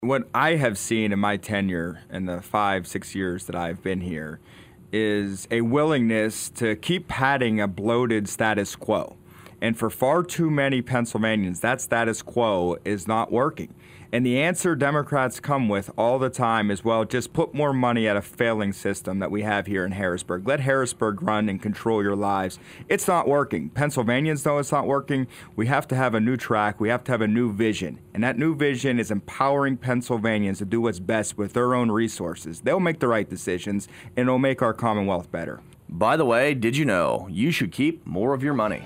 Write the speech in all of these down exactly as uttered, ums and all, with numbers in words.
What I have seen in my tenure in the five, six years that I've been here is a willingness to keep padding a bloated status quo. And for far too many Pennsylvanians, that status quo is not working. And the answer Democrats come with all the time is, well, just put more money at a failing system that we have here in Harrisburg. Let Harrisburg run and control your lives. It's not working. Pennsylvanians know it's not working. We have to have a new track. We have to have a new vision. And that new vision is empowering Pennsylvanians to do what's best with their own resources. They'll make the right decisions, and it'll make our Commonwealth better. By the way, did you know you should keep more of your money?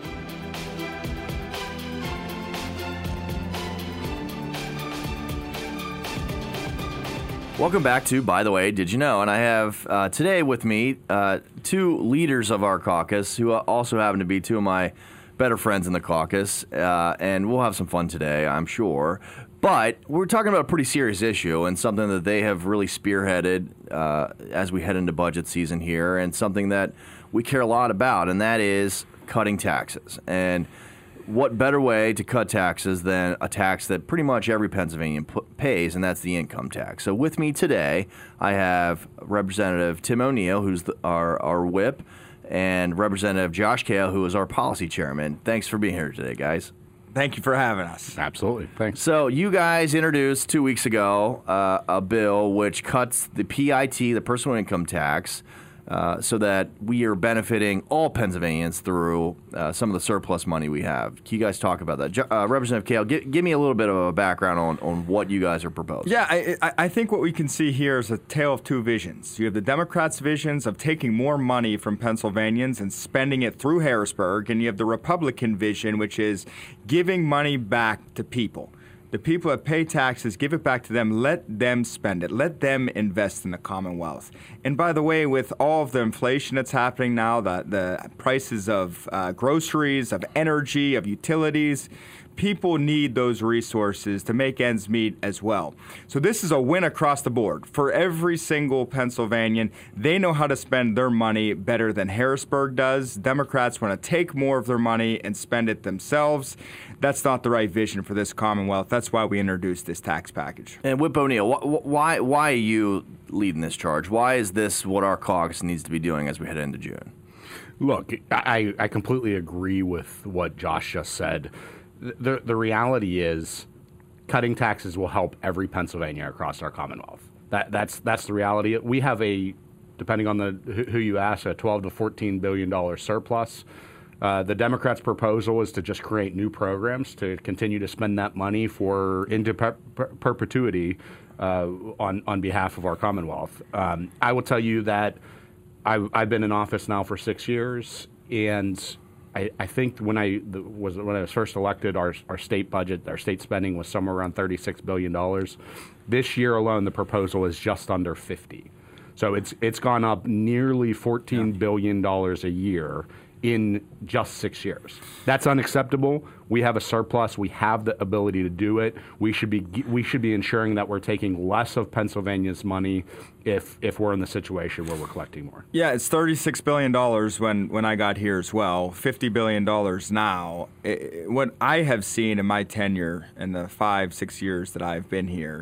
Welcome back to By the Way, Did You Know? And I have uh, today with me uh, two leaders of our caucus who also happen to be two of my better friends in the caucus. Uh, and we'll have some fun today, I'm sure. But we're talking about a pretty serious issue and something that they have really spearheaded uh, as we head into budget season here, and something that we care a lot about, and that is cutting taxes. And what better way to cut taxes than a tax that pretty much every Pennsylvanian p- pays, and that's the income tax. So with me today, I have Representative Tim O'Neill, who's the, our, our whip, and Representative Josh Kale, who is our policy chairman. Thanks for being here today, guys. Thank you for having us. Absolutely. Thanks. So you guys introduced two weeks ago uh, a bill which cuts the P I T, the personal income tax, Uh, so that we are benefiting all Pennsylvanians through uh, some of the surplus money we have. Can you guys talk about that? Uh, Representative Kale, give, give me a little bit of a background on, on what you guys are proposing. Yeah, I, I, I think what we can see here is a tale of two visions. You have the Democrats' visions of taking more money from Pennsylvanians and spending it through Harrisburg, and you have the Republican vision, which is giving money back to people. The people that pay taxes, give it back to them. Let them spend it. Let them invest in the Commonwealth. And by the way, with all of the inflation that's happening now, the, the prices of uh, groceries, of energy, of utilities, people need those resources to make ends meet as well. So this is a win across the board for every single Pennsylvanian. They know how to spend their money better than Harrisburg does. Democrats want to take more of their money and spend it themselves. That's not the right vision for this Commonwealth. That's why we introduced this tax package. And Whip O'Neill, wh- why why are you leading this charge? Why is this what our caucus needs to be doing as we head into June? Look, I, I completely agree with what Josh just said. The, the reality is cutting taxes will help every Pennsylvania across our Commonwealth. That, that's, that's the reality. We have a, depending on the who you ask, a twelve to fourteen billion dollars surplus. Uh, the Democrats' proposal is to just create new programs to continue to spend that money for into per- per- perpetuity uh, on, on behalf of our Commonwealth. Um, I will tell you that I've, I've been in office now for six years, and I, I think when I the, was when I was first elected, our our state budget, our state spending was somewhere around thirty-six billion dollars. This year alone, the proposal is just under fifty. So it's it's gone up nearly fourteen billion dollars a year in just six years. That's unacceptable. We have a surplus. We have the ability to do it. We should be we should be ensuring that we're taking less of Pennsylvania's money if if we're in the situation where we're collecting more. Yeah, it's thirty-six billion dollars when, when I got here as well, fifty billion dollars now. It, what I have seen in my tenure in the five, six years that I've been here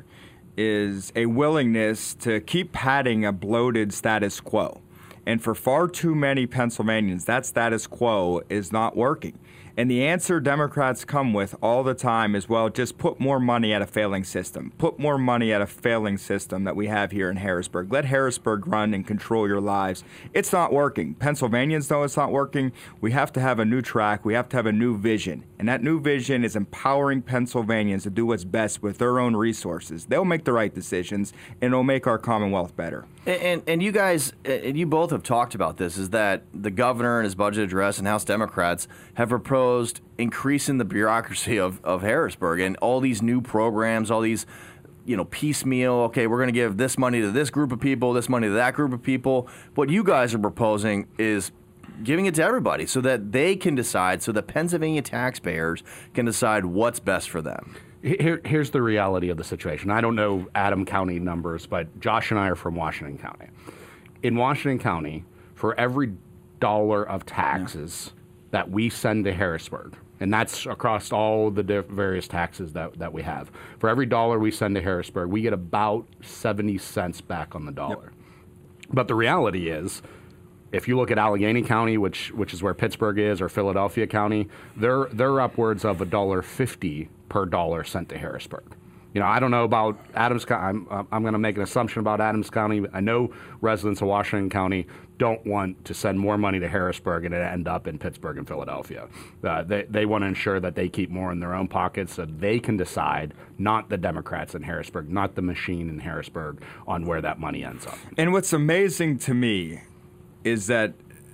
is a willingness to keep padding a bloated status quo. And for far too many Pennsylvanians, that status quo is not working. And the answer Democrats come with all the time is, well, just put more money at a failing system. Put more money at a failing system that we have here in Harrisburg. Let Harrisburg run and control your lives. It's not working. Pennsylvanians know it's not working. We have to have a new track. We have to have a new vision. And that new vision is empowering Pennsylvanians to do what's best with their own resources. They'll make the right decisions, and it'll make our Commonwealth better. And, and, and you guys, and you both have talked about this, is that the governor in his budget address and House Democrats have proposed increasing the bureaucracy of, of Harrisburg and all these new programs, all these, you know, piecemeal, okay, we're going to give this money to this group of people, this money to that group of people. What you guys are proposing is giving it to everybody so that they can decide, so that Pennsylvania taxpayers can decide what's best for them. Here, here's the reality of the situation. I don't know Adam County numbers, but Josh and I are from Washington County. In Washington County, for every dollar of taxes yeah. that we send to Harrisburg, And that's across all the diff- various taxes that, that we have. For every dollar we send to Harrisburg, we get about seventy cents back on the dollar. Yep. But the reality is, if you look at Allegheny County, which which is where Pittsburgh is, or Philadelphia County, they're they're upwards of a dollar fifty per dollar sent to Harrisburg. You know, I don't know about Adams County. I'm, I'm going to make an assumption about Adams County. I know residents of Washington County don't want to send more money to Harrisburg and it end up in Pittsburgh and Philadelphia. Uh, they they want to ensure that they keep more in their own pockets so they can decide, not the Democrats in Harrisburg, not the machine in Harrisburg, on where that money ends up. And what's amazing to me is that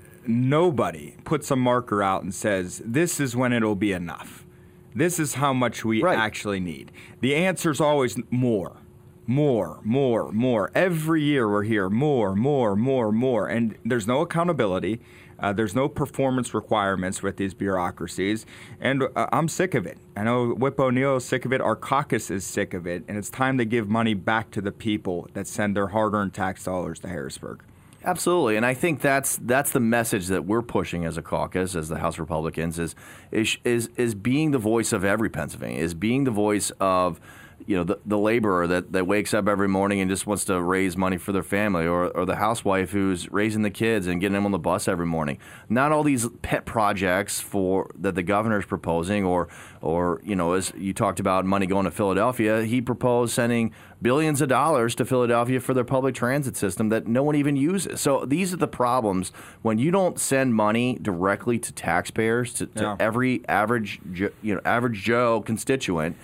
nobody puts a marker out and says, this is when it'll be enough. This is how much we right. actually need. The answer's always more, more, more, more. Every year we're here, more, more, more, more. And there's no accountability. Uh, there's no performance requirements with these bureaucracies. And uh, I'm sick of it. I know Whip O'Neill is sick of it. Our caucus is sick of it. And it's time to give money back to the people that send their hard-earned tax dollars to Harrisburg. Absolutely, and I think that's that's the message that we're pushing as a caucus, as the House Republicans, is is is, is being the voice of every Pennsylvania, is being the voice of, you know, the, the laborer that, that wakes up every morning and just wants to raise money for their family, or, or the housewife who's raising the kids and getting them on the bus every morning. Not all these pet projects for that the governor's proposing, or or you know, as you talked about money going to Philadelphia, he proposed sending billions of dollars to Philadelphia for their public transit system that no one even uses. So these are the problems when you don't send money directly to taxpayers, to, to yeah. every average you know average Joe constituent.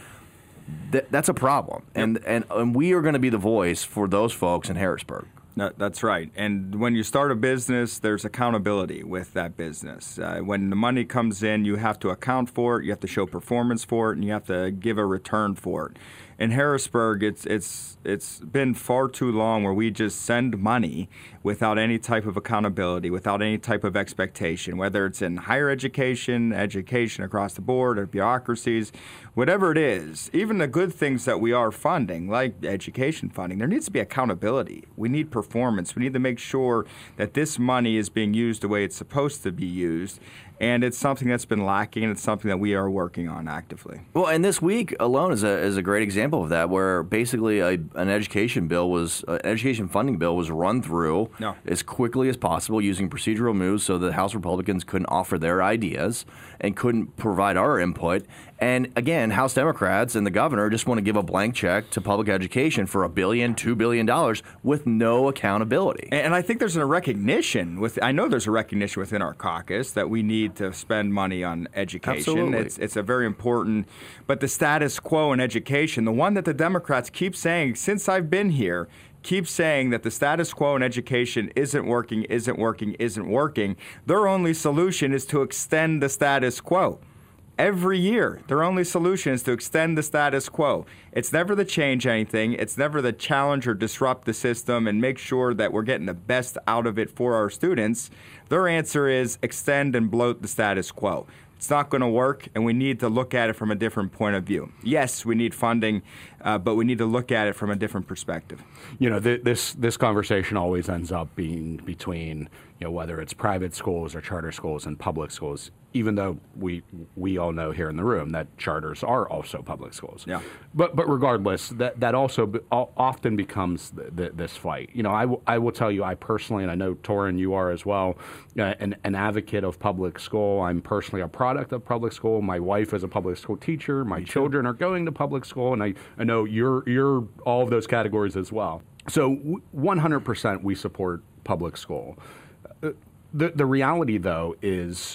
Th- that's a problem, yep. and, and and we are going to be the voice for those folks in Harrisburg. No, that's right. And when you start a business, there's accountability with that business. Uh, when the money comes in, you have to account for it, you have to show performance for it, and you have to give a return for it. In Harrisburg, it's it's it's been far too long where we just send money without any type of accountability, without any type of expectation, whether it's in higher education, education across the board, or bureaucracies, whatever it is. Even the good things that we are funding, like education funding, there needs to be accountability. We need performance. We need to make sure that this money is being used the way it's supposed to be used. And it's something that's been lacking, and it's something that we are working on actively. Well, and this week alone is a is a great example of that, where basically a, an education bill was uh, an education funding bill was run through no. as quickly as possible using procedural moves, so that House Republicans couldn't offer their ideas and couldn't provide our input. And again, House Democrats and the governor just want to give a blank check to public education for a billion, two billion dollars with no accountability. And I think there's a recognition with I know there's a recognition within our caucus that we need to spend money on education. Absolutely. It's it's a very important, but the status quo in education, the one that the Democrats keep saying since I've been here, keep saying that the status quo in education isn't working, isn't working, isn't working. Their only solution is to extend the status quo. Every year, their only solution is to extend the status quo. It's never to change anything. It's never to challenge or disrupt the system and make sure that we're getting the best out of it for our students. Their answer is extend and bloat the status quo. It's not going to work, and we need to look at it from a different point of view. Yes, we need funding, uh, but we need to look at it from a different perspective. You know, th- this this conversation always ends up being between, you know, whether it's private schools or charter schools and public schools, even though we we all know here in the room that charters are also public schools. Yeah. But but regardless, that that also be, often becomes the, the, this fight. You know, I, w- I will tell you, I personally, and I know Torin, you are as well, uh, an, an advocate of public school. I'm personally a product of public school. My wife is a public school teacher. My children are going to public school, and I, I know you're you're all of those categories as well. So one hundred percent we support public school. Uh, the the reality, though, is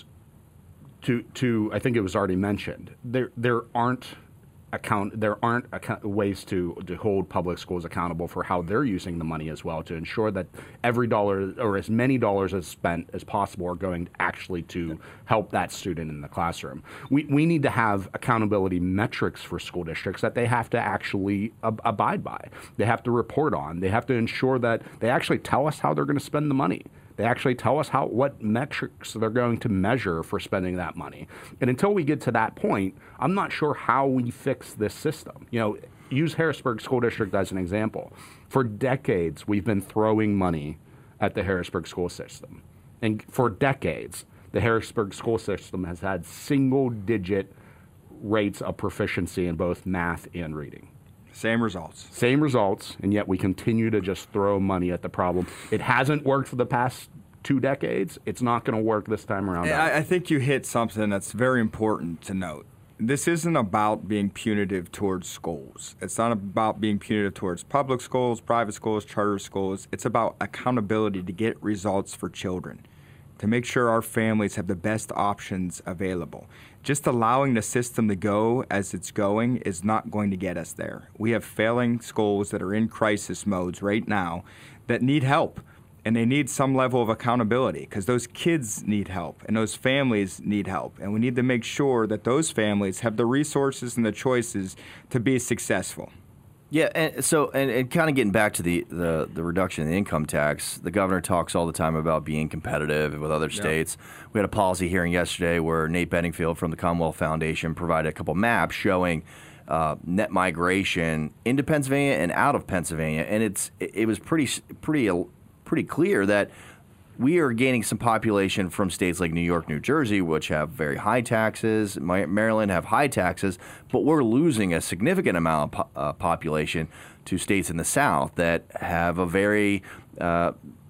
to to I think it was already mentioned, there there aren't account there aren't account, ways to to hold public schools accountable for how they're using the money as well, to ensure that every dollar or as many dollars as spent as possible are going actually to help that student in the classroom. We we need to have accountability metrics for school districts that they have to actually ab- abide by. They have to report on. They have to ensure that they actually tell us how they're going to spend the money. They actually tell us how what metrics they're going to measure for spending that money. And until we get to that point, I'm not sure how we fix this system. You know, use Harrisburg School District as an example. For decades, we've been throwing money at the Harrisburg school system. And for decades, the Harrisburg school system has had single-digit rates of proficiency in both math and reading. Same results. Same results, and yet we continue to just throw money at the problem. It hasn't worked for the past two decades. It's not going to work this time around. I, I think you hit something that's very important to note. This isn't about being punitive towards schools. It's not about being punitive towards public schools, private schools, charter schools. It's about accountability to get results for children, to make sure our families have the best options available. Just allowing the system to go as it's going is not going to get us there. We have failing schools that are in crisis modes right now that need help. And they need some level of accountability because those kids need help and those families need help. And we need to make sure that those families have the resources and the choices to be successful. Yeah, and so and, and kind of getting back to the, the, the reduction in the income tax, the governor talks all the time about being competitive with other states. Yep. We had a policy hearing yesterday where Nate Bedingfield from the Commonwealth Foundation provided a couple maps showing uh, net migration into Pennsylvania and out of Pennsylvania, and it's it was pretty pretty. pretty clear that we are gaining some population from states like New York, New Jersey, which have very high taxes. Maryland have high taxes, but we're losing a significant amount of po- uh, population to states in the South that have a very uh,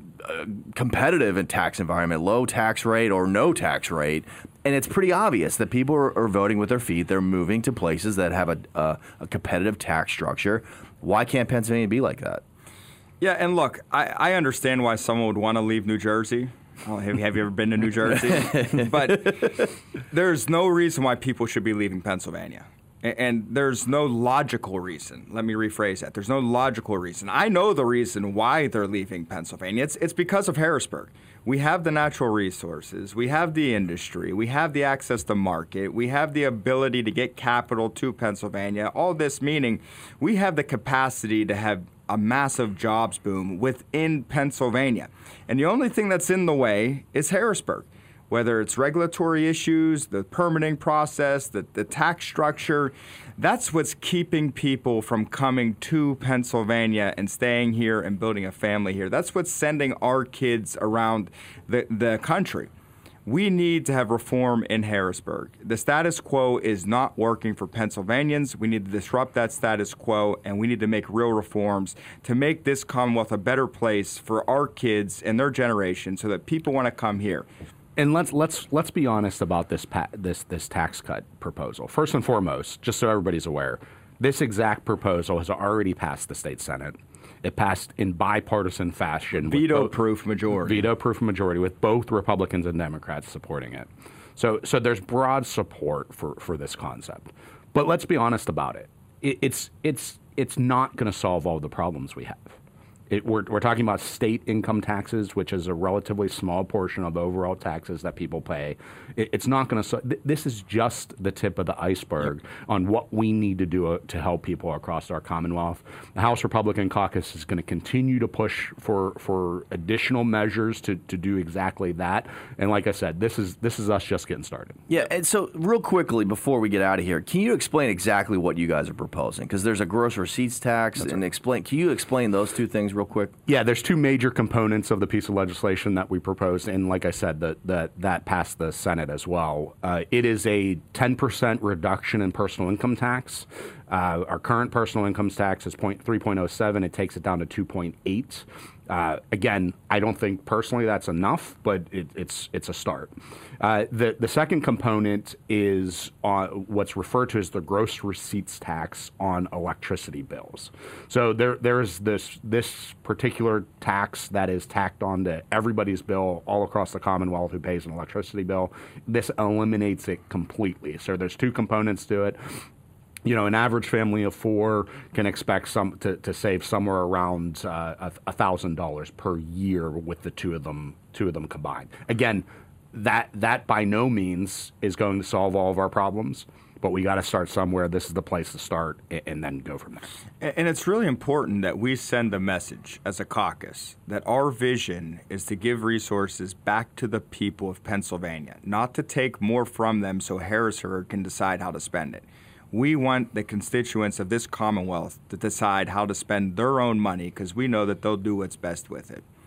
competitive and tax environment, low tax rate or no tax rate. And it's pretty obvious that people are, are voting with their feet. They're moving to places that have a, a, a competitive tax structure. Why can't Pennsylvania be like that? Yeah, and look, I, I understand why someone would want to leave New Jersey. Oh, have, have you ever been to New Jersey? But there's no reason why people should be leaving Pennsylvania. And, and there's no logical reason. Let me rephrase that. There's no logical reason. I know the reason why they're leaving Pennsylvania. It's, it's because of Harrisburg. We have the natural resources. We have the industry. We have the access to market. We have the ability to get capital to Pennsylvania. All this meaning we have the capacity to have a massive jobs boom within Pennsylvania. And the only thing that's in the way is Harrisburg. Whether it's regulatory issues, the permitting process, the, the tax structure, that's what's keeping people from coming to Pennsylvania and staying here and building a family here. That's what's sending our kids around the, the country. We need to have reform in Harrisburg. The status quo is not working for Pennsylvanians. We need to disrupt that status quo, and we need to make real reforms to make this Commonwealth a better place for our kids and their generation so that people want to come here. And let's let's let's be honest about this pa- this this tax cut proposal. First and foremost, just so everybody's aware, this exact proposal has already passed the state Senate. It passed in bipartisan fashion. Veto-proof majority. Veto-proof majority with both Republicans and Democrats supporting it. So so there's broad support for, for this concept. But let's be honest about it. it it's it's it's not going to solve all the problems we have. It, we're, we're talking about state income taxes, which is a relatively small portion of the overall taxes that people pay. It, it's not going to. Th- this is just the tip of the iceberg yep. on what we need to do uh, to help people across our Commonwealth. The House Republican Caucus is going to continue to push for for additional measures to, to do exactly that. And like I said, this is this is us just getting started. Yeah. And so, real quickly before we get out of here, can you explain exactly what you guys are proposing? Because there's a gross receipts tax, That's and right. explain. Can you explain those two things real quick? Yeah, there's two major components of the piece of legislation that we proposed, and like I said, that that, that passed the Senate as well. Uh, it is a ten percent reduction in personal income tax. Uh, our current personal income tax is three point oh seven. It takes it down to two point eight. Uh, again, I don't think personally that's enough, but it, it's it's a start. Uh, the the second component is on what's referred to as the gross receipts tax on electricity bills. So there there is this this particular tax that is tacked onto everybody's bill all across the Commonwealth who pays an electricity bill. This eliminates it completely. So there's two components to it. You know, an average family of four can expect some to, to save somewhere around uh, a thousand dollars per year with the two of them two of them combined. Again, that that by no means is going to solve all of our problems, but we got to start somewhere. This is the place to start, and, and then go from there. And it's really important that we send a message as a caucus that our vision is to give resources back to the people of Pennsylvania, not to take more from them so Harrisburg can decide how to spend it. We want the constituents of this Commonwealth to decide how to spend their own money because we know that they'll do what's best with it.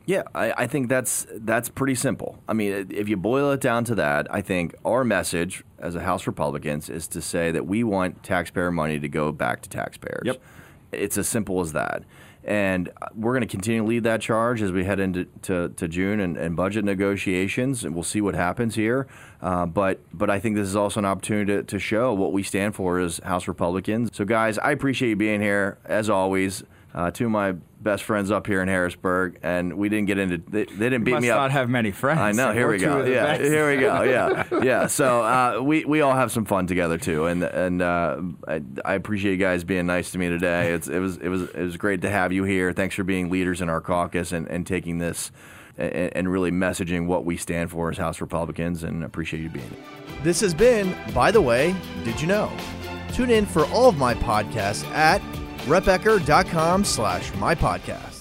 Yeah, I, I think that's that's pretty simple. I mean, if you boil it down to that, I think our message as a House Republicans is to say that we want taxpayer money to go back to taxpayers. Yep. It's as simple as that. And we're going to continue to lead that charge as we head into to, to June and, and budget negotiations, and we'll see what happens here. Uh, but but I think this is also an opportunity to, to show what we stand for as House Republicans. So, guys, I appreciate you being here, as always. Uh, two of my best friends up here in Harrisburg, and we didn't get into. They, they didn't beat must me up. Not have many friends. I know. Here We're we two go. of the Yeah. best. Here we go. Yeah. Yeah. So uh, we we all have some fun together too, and and uh, I, I appreciate you guys being nice to me today. It's it was it was it was great to have you here. Thanks for being leaders in our caucus and, and taking this and, and really messaging what we stand for as House Republicans, and appreciate you being here. This has been, By the Way, Did You Know? Tune in for all of my podcasts at repecker.com slash my podcast.